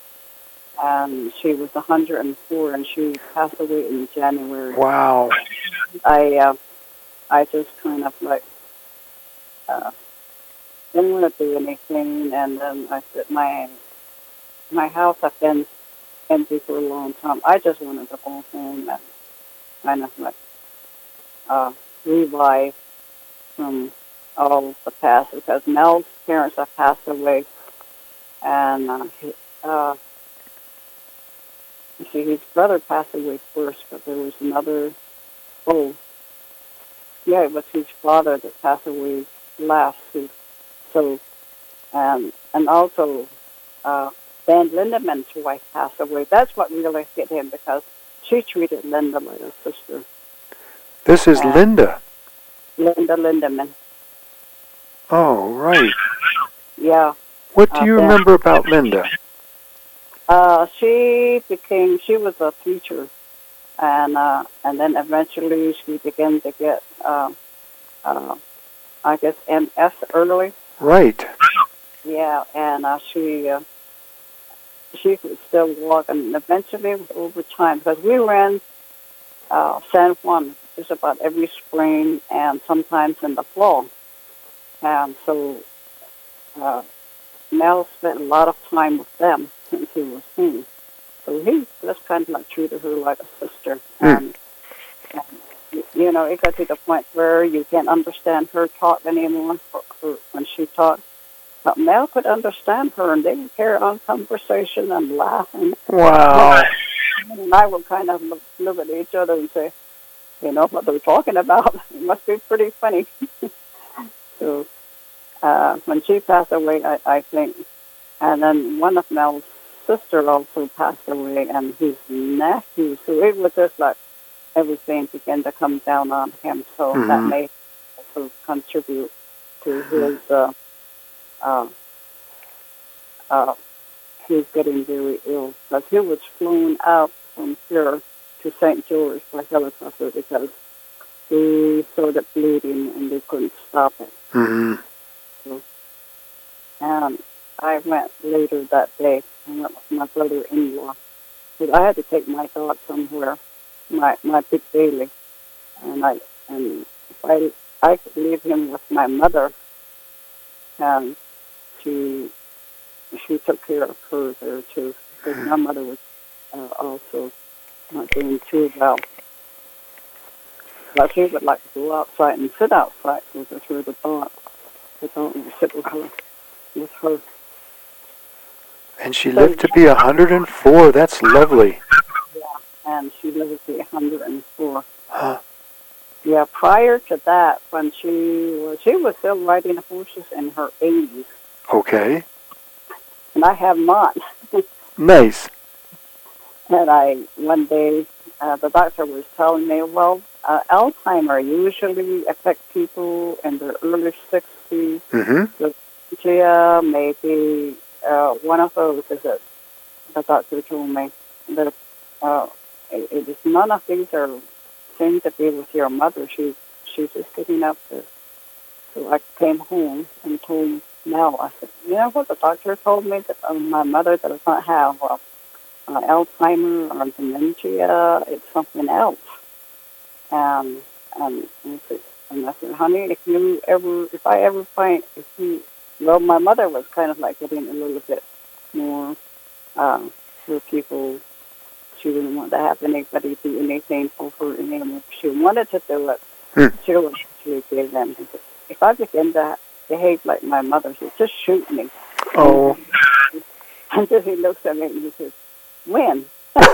And she was one hundred four, and she passed away in January.
Wow.
I uh, I just kind of like uh, didn't want to do anything, and then I said my my house had been empty for a long time. I just wanted to go home and kind of like uh, revive from all the past, because Mel's parents have passed away, and uh, he, uh, you see, his brother passed away first, but there was another, oh, yeah, it was his father that passed away last. So, um, and also, uh, Dan Lindeman's wife passed away. That's what really hit him, because she treated Linda like a sister.
This is
uh,
Linda.
Linda Lindeman.
Oh, right.
Yeah.
What do
uh,
you
Dan.
remember about Linda?
Uh, she became, she was a teacher, and uh, and then eventually she began to get, uh, uh, I guess, M S early.
Right.
Yeah, and uh, she uh, she could still walk, and eventually over time, because we ran uh, San Juan just about every spring and sometimes in the fall, and so uh, Mel spent a lot of time with them since he was home. So he just kind of like treated her like a sister.
Mm.
And, and, you know, it got to the point where you can't understand her talk anymore for, for when she talked. But Mel could understand her, and they would carry on conversation and laughing.
Wow.
And I would kind of look, look at each other and say, you know, what they're talking about. It must be pretty funny. So uh, when she passed away, I, I think, and then one of Mel's sister also passed away, and his nephew. So it was just like everything began to come down on him. So
mm-hmm.
that may also contribute to his uh, uh, uh, his getting very ill. Because he was flown out from here to Saint George by helicopter because he started bleeding and they couldn't stop it.
Mm-hmm.
So, and I went later that day. I went with my brother-in-law. But I had to take my dog somewhere, my my big Bailey, and I and if I I could leave him with my mother, and she she took care of her there too, because my mother was uh, also not doing too well. But she would like to go outside and sit outside with her through the dog. The dog would sit with her, with her.
And she lived to be one hundred four. That's lovely.
Yeah, and she lived to be one hundred four.
Huh.
Yeah, prior to that, when she was, she was still riding horses in her eighties,
Okay.
and I have not.
Nice.
And I, one day, uh, the doctor was telling me, well, uh, Alzheimer usually affects people in their early sixties.
Mm-hmm.
So, yeah, maybe uh, one of those is it. The doctor told me that uh, it, it is none of these are seem to be with your mother. She she's just getting up there. So I came home and told Mel. I said, you know what the doctor told me that uh, my mother does not have uh, uh, Alzheimer or dementia. It's something else. Um, and, and, I said, and I said, honey, if you ever, if I ever find, if you, well, my mother was kind of like getting a little bit more um, for people. She didn't want to have anybody do anything for her anymore. She wanted to do it.
Hmm.
She would actually give them. She said, if I begin to behave like my mother, she said, just shoot me.
Oh.
And then he looks at me and he says, when?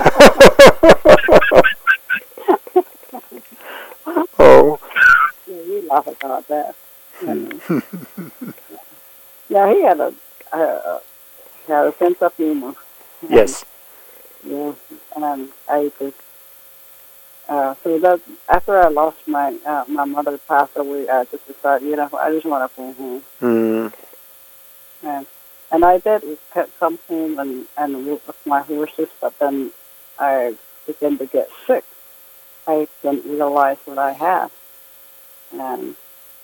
Oh.
Yeah, we laugh about that. And, yeah, he had a, uh, had a sense of humor.
Yes.
Yeah, and I just, uh, so that, after I lost my, uh, my mother passed away, I just decided, you know, I just want to go home.
Mm.
And, and I did come home and, and work with my horses, but then I began to get sick. I didn't realize what I had. And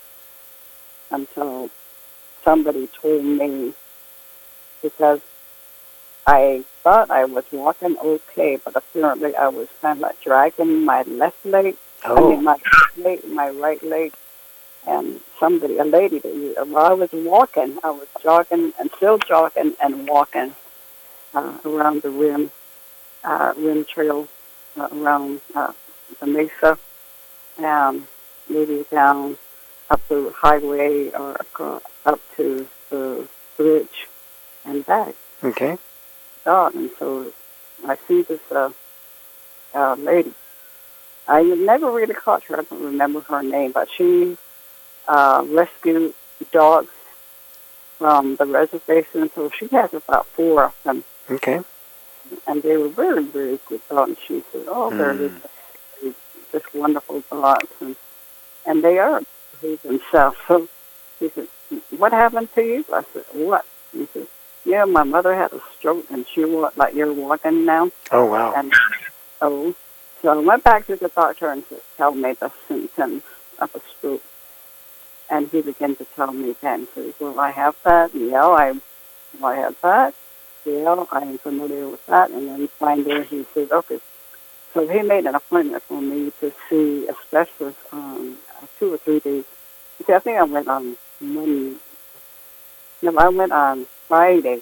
until somebody told me, because I thought I was walking okay, but apparently I was kind of like dragging my left leg,
Oh.
I mean my left leg, my right leg, and somebody, a lady, that while I was walking, I was jogging and still jogging and walking uh, around the rim, uh, rim trail, uh, around uh, the mesa, and maybe down up the highway or across, up to the bridge and back.
Okay.
Dog, and so I see this uh, uh, lady. I never really caught her. I don't remember her name, but she uh, rescued dogs from the reservation. So she has about four of them.
Okay.
And they were very, very good dogs. And she said, "Oh, they're
Mm.
just, just wonderful dogs," and and they are themselves. So she said, "What happened to you?" I said, "What?" She said, "Yeah, my mother had a stroke, and she walked like you're walking now."
Oh, wow.
And oh, so I went back to the doctor and said, "Tell me the symptoms of a stroke." And he began to tell me that. And said, "Well, I have that. Yeah, I, well, I have that. Yeah, I am familiar with that." And then finally he said, "Okay." So he made an appointment for me to see a specialist on uh, two or three days. See, I think I went on Monday. No, I went on Friday,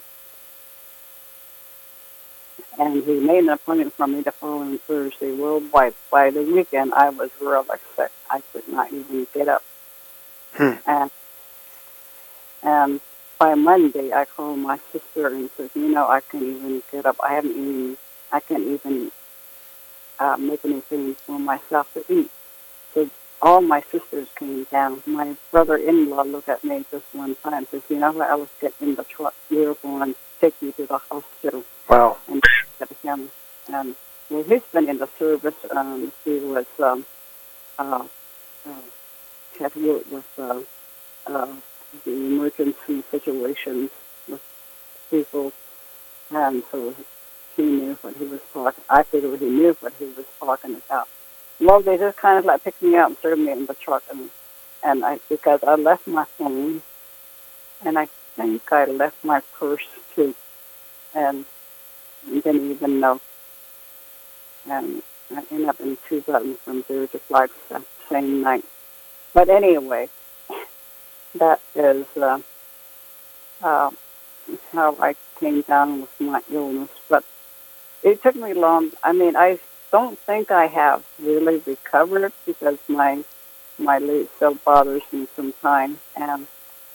and he made an appointment for me the following Thursday. Well, by, by the weekend, I was really sick. I could not even get up.
Hmm.
And, and by Monday, I called my sister and said, you know, I can't even get up. I haven't even, I can't even uh, make anything for myself to eat. So all my sisters came down. My brother-in-law looked at me just one time and says, you know what, I'll get in the truck. We're going to take you to the hospital.
Wow.
And look at him. And, well, he's been in the service. Um, he was, um, uh, uh, had worked with uh, uh, the emergency situations with people. And so he knew what he was talking. I figured he knew what he was talking about. Well, they just kind of like picked me up and threw me in the truck, and and I because I left my phone, and I think I left my purse too, and didn't even know. And I ended up in two buttons from there just like the same night. But anyway, that is uh, uh, how I came down with my illness. But it took me long. I mean, I don't think I have really recovered because my my leg still bothers me sometimes, and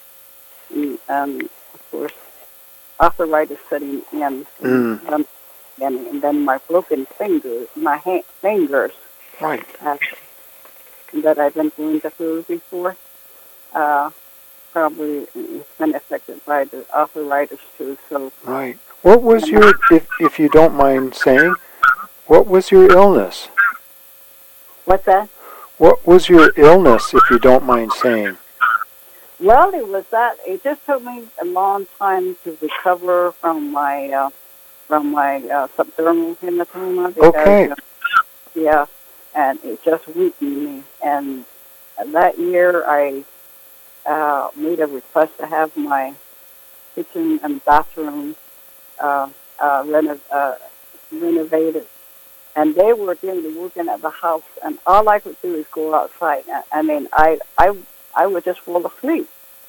and um, of course arthritis setting in.
Mm.
Um, and, and then my broken fingers, my hand, fingers
Right.
uh, that I've been going to therapy for, uh, probably it's been affected by the arthritis too. So,
Right. What was your, if if you don't mind saying, what was your illness?
what's that?
What was your illness, if you don't mind saying?
Well, it was that. It just took me a long time to recover from my uh, from my uh, subdermal hematoma. Because,
Okay.
uh, yeah, and it just weakened me. And that year, I uh, made a request to have my kitchen and bathroom uh, uh, reno- uh, renovated. And they were doing the working at the house, and all I could do is go outside. I, I mean, I, I, I would just fall asleep.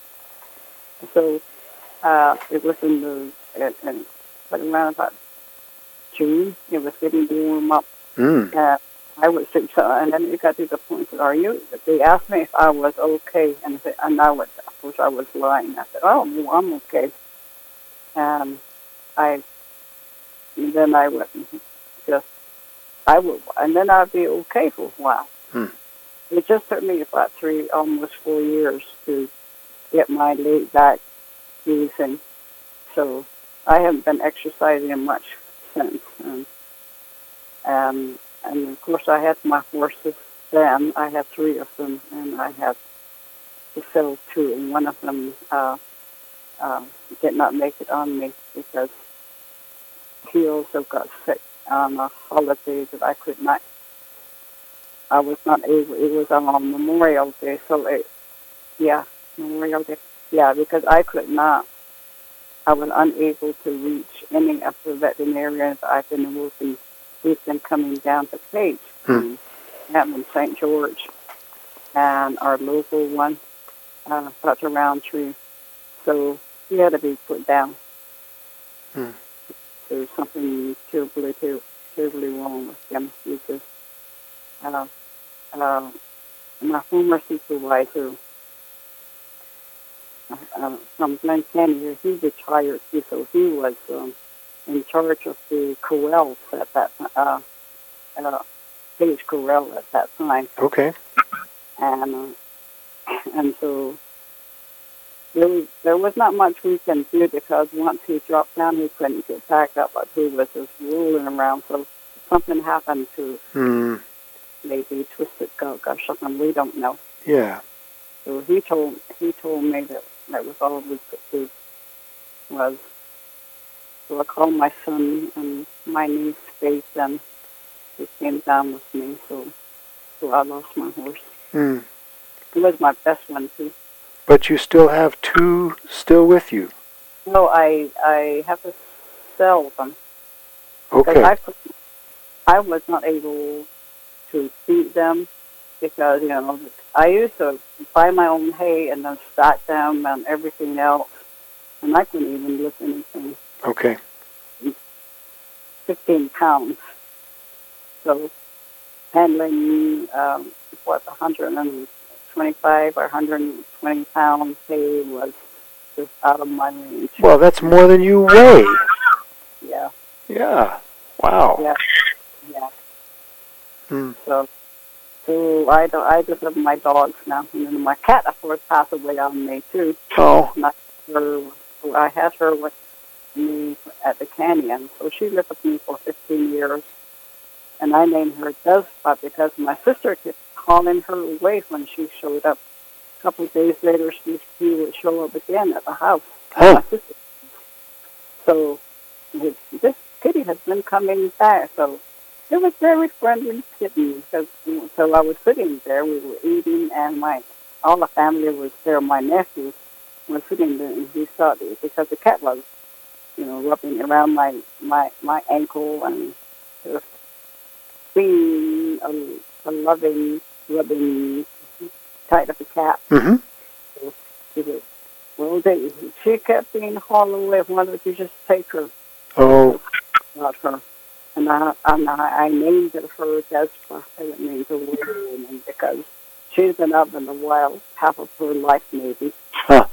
So uh, it was in the, in, in, but around about June, it was getting to warm up.
Mm.
Uh, I would sit, so, and then it got to the point that, are you, they asked me if I was okay, and, I said, and I was, of course I was lying. I said, oh, no, I'm okay. And I, and then I would just, I would, and then I'd be okay for a while.
Hmm.
It just took me about three, almost four years to get my leg back using. So I haven't been exercising much since. And, um, and of course, I had my horses then. I had three of them, and I had to sell two, and one of them uh, uh, did not make it on me because he also got sick on a holiday that I could not, I was not able, it was on Memorial Day, so it, yeah, Memorial Day, yeah, because I could not, I was unable to reach any of the veterinarians I've been working, we've been coming down to Page,
Hmm.
and in Saint George, and our local one, uh, Doctor Roundtree, so he had to be put down.
Hmm.
There's something terribly, ter- terribly wrong with him. He just, uh, uh, my former supervisor uh, uh, from Glen Canyon, he retired too, so he was um, in charge of the corrals at that uh, uh, Page Corral at that time,
Okay.
and uh, and so there was, there was not much we can do because once he dropped down, he couldn't get back up, but he was just rolling around. So something happened to
Hmm.
maybe twisted gout or something. We don't know.
Yeah.
So he told he told me that that was all we could do was. So I called my son and my niece Faith, and he came down with me. So so I lost my horse.
Hmm.
It was my best one too.
But you still have two still with you.
No, I I have to sell them because
Okay.
I couldn't- I was not able to feed them because you know I used to buy my own hay and then stack them and everything else, and I couldn't even lift anything
Okay.
fifteen pounds. So handling um, what one hundred twenty-five or one hundred twenty pounds hay was just out of my range.
Well, that's more than you weigh.
Yeah,
Yeah. Wow.
yeah, yeah.
Hmm.
So, so I don't, I just have my dogs now, and then my cat, of course, passed away on me too.
Oh.
And I, her, I had her with me at the canyon, so she lived with me for fifteen years, and I named her Despa because my sister kept calling her away when she showed up. A couple of days later, she, she would show up again at the house.
Huh.
My sister. So this, this kitty has been coming back. So it was very friendly kitten. Because so I was sitting there, we were eating, and my all the family was there. My nephew was sitting there, and he saw it because the cat was, you know, rubbing around my my my ankle and just being a, a loving, rubbing type of a cat.
Mm-hmm.
So she was, well, they, she kept being hauled away. Why don't you just take her?
Oh.
About her. And I, and I, I named her Despa. It means a warrior woman because she's been out in the wild half of her life, maybe.
Huh.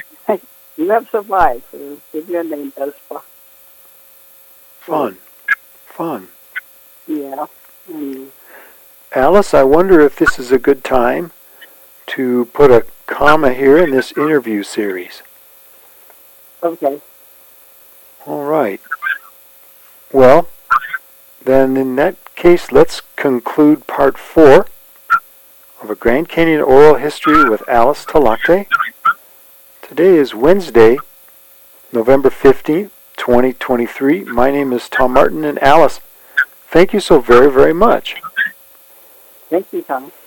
You have survived, so give your name Despa.
Fun. fun.
Yeah. Mm.
Alice, I wonder if this is a good time to put a comma here in this interview series.
Okay.
All right. Well, then in that case, let's conclude part four of a Grand Canyon Oral History with Alice Talakte. Today is Wednesday, November fifteenth, twenty twenty-three. My name is Tom Martin, and Alice, thank you so very, very much.
Thank you, Tom.